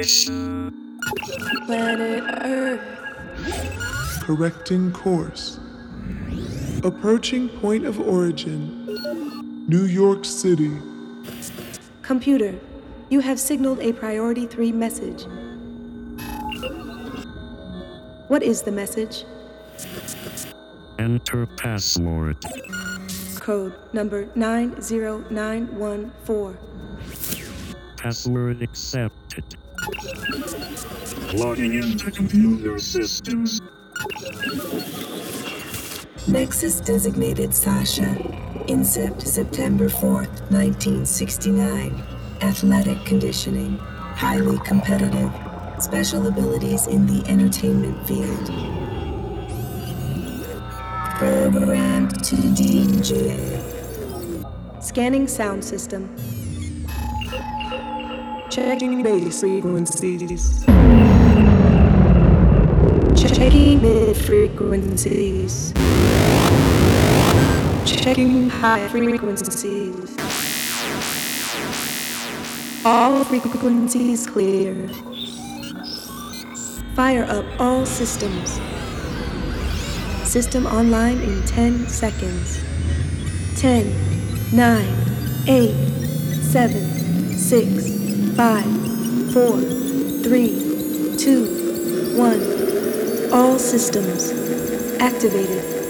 Space. Planet Earth. Correcting course. Approaching point of origin. New York City. Computer, you have signaled a Priority 3 message. What is the message? Enter password. Code number 90914. Password accepted. Logging into computer systems. Nexus designated Sasha. Incept September 4th, 1969. Athletic conditioning. Highly competitive. Special abilities in the entertainment field. Programmed to DJ. Scanning sound system. Checking base frequencies. Checking mid frequencies. Checking high frequencies. All frequencies clear. Fire up all systems. System online in 10 seconds. 10, 9, 8, 7, 6, 5, 4, 3, 2, 1. All systems activated.